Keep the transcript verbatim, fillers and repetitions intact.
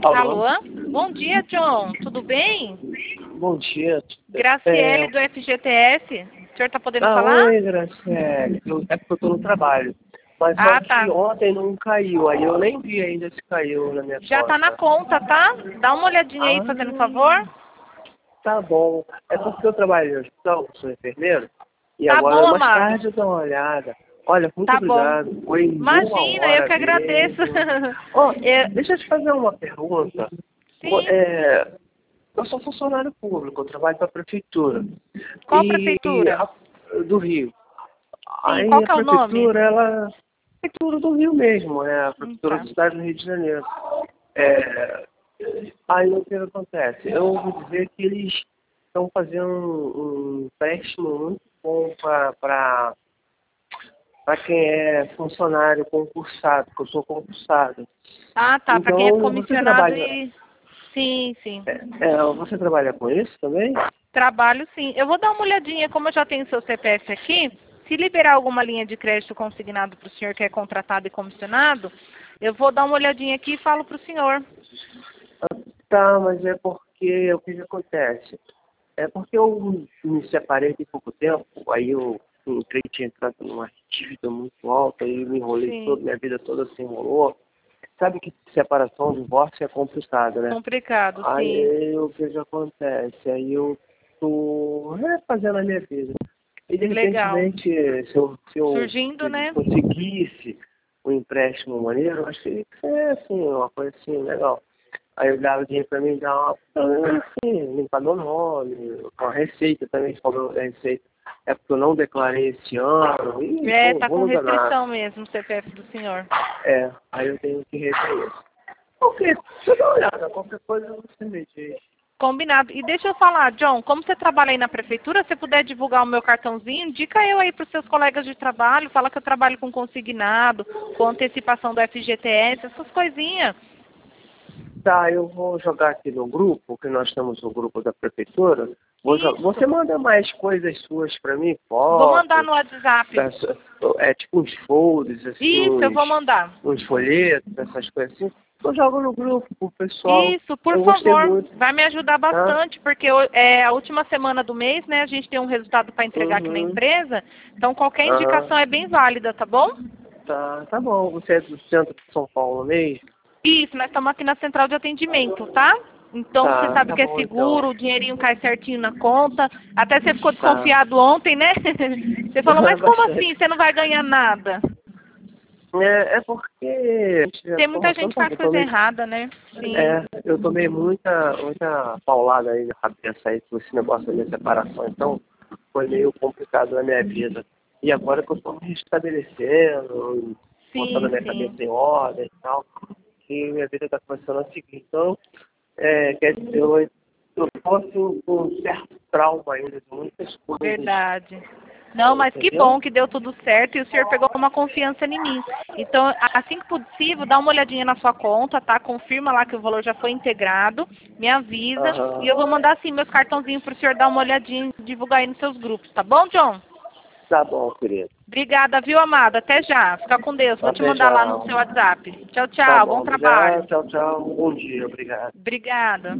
Alô? Alô? Bom dia, John. Tudo bem? Bom dia. Graciele É... do F G T S. O senhor está podendo Ah, falar? oi, Graciele. Eu- É porque eu tô no trabalho. Mas só Ah, que tá. ontem não caiu, aí eu nem vi ainda se caiu na minha Já tá na conta. conta, tá? Dá uma olhadinha aí, Ah, fazendo favor. tá bom. É porque eu trabalho no hospital, sou enfermeiro, e Tá agora bom, mais amado. tarde eu dou uma olhada. Olha, muito Tá bom. obrigado. Foi em boa Imagina, eu hora que agradeço. mesmo. Ó, É, deixa eu te fazer uma pergunta. Vo- sim. É, eu sou funcionário público, eu trabalho para a prefeitura. Qual E prefeitura? a- do Rio. Sim, Aí qual a que é o nome? prefeitura, ela. A prefeitura do Rio mesmo, é a Hum, prefeitura da Tá. cidade do Rio de Janeiro. É, aí o que acontece? Eu ouvi dizer que eles estão fazendo um, um empréstimo muito bom para quem é funcionário concursado, porque eu sou concursado. Ah, tá. Pra quem é Então, você comissionado trabalha. e... Sim, sim. É, é, você trabalha com isso também? Trabalho sim. Eu vou dar uma olhadinha, como eu já tenho seu C P F aqui, se liberar alguma linha de crédito consignado para o senhor que é contratado e comissionado, eu vou dar uma olhadinha aqui e falo para o senhor. Tá, mas é porque o que que acontece? É porque eu me separei tem pouco tempo, aí eu entrei, tinha entrado numa dívida muito alta e me enrolei toda, Sim, minha vida toda se enrolou. Sabe que separação, divórcio é complicado, né? complicado, sim. Aí o que que acontece? Aí eu tô refazendo a minha vida. E de Legal. repentemente, se eu, se eu Surgindo, né? conseguisse um empréstimo maneiro, eu acho que é assim, uma coisa assim, legal. Aí eu dava dinheiro pra mim dar uma, assim, limpar meu nome, com a receita também, falou da receita. É porque eu não declarei esse ano, e É, pô, tá vou com no danado. restrição mesmo o C P F do senhor. É, aí eu tenho que rever isso. Ok, deixa eu dar uma olhada, qualquer coisa você me diz. Combinado. E deixa eu falar, John, como você trabalha aí na prefeitura, se puder divulgar o meu cartãozinho, indica eu aí para os seus colegas de trabalho, fala que eu trabalho com consignado, com antecipação do F G T S, essas coisinhas. Tá, eu vou jogar aqui no grupo, que nós temos o grupo da prefeitura. Vou jo- Você Isso. manda mais coisas suas para mim, Vou mandar fotos, no WhatsApp. das- é tipo uns folders, assim, Isso, eu vou uns, mandar. uns folhetos, essas coisas assim. Eu jogo no grupo pro pessoal. Isso, por Eu gostei favor. muito, Vai me ajudar tá? bastante, porque eu- é a última semana do mês, né? A gente tem um resultado para entregar aqui na Uhum. empresa. Então qualquer Aham. indicação é bem válida, tá bom? Tá, tá bom. Você é do centro de São Paulo mesmo? Isso, nós estamos aqui na central de atendimento, tá? Então você Tá, sabe tá que é bom então. seguro, o dinheirinho cai certinho na conta. Até você ficou Tá. desconfiado ontem, né? Você falou, mas como assim? Bastante. Você não vai ganhar nada? É, é porque, Tem muita porra, gente que tanta, faz eu coisa tomei, errada, né? Sim. é, eu tomei muita, muita paulada aí na cabeça aí com esse negócio da minha separação, então foi meio complicado na minha vida. E agora que eu estou me restabelecendo, botando a Sim, minha sim. cabeça em ordem e tal, e minha vida está começando a seguir. Então, é, quer dizer, eu, eu estou assim, com um certo trauma ainda de muitas coisas, Verdade. Não, mas que entendeu? bom que deu tudo certo e o senhor pegou uma confiança em mim. Então, assim que possível, dá uma olhadinha na sua conta, tá? Confirma lá que o valor já foi integrado, me avisa e eu vou Aham. mandar sim meus cartãozinhos para o senhor dar uma olhadinha e divulgar aí nos seus grupos, tá bom, John? Tá bom, querido. Obrigada, viu, amada? Até já. Fica com Deus. Vou te Até mandar lá já. no seu WhatsApp. Tchau, Tá tchau. bom, Bom obrigado. trabalho. Tchau, tchau. Bom dia, obrigado. Obrigada.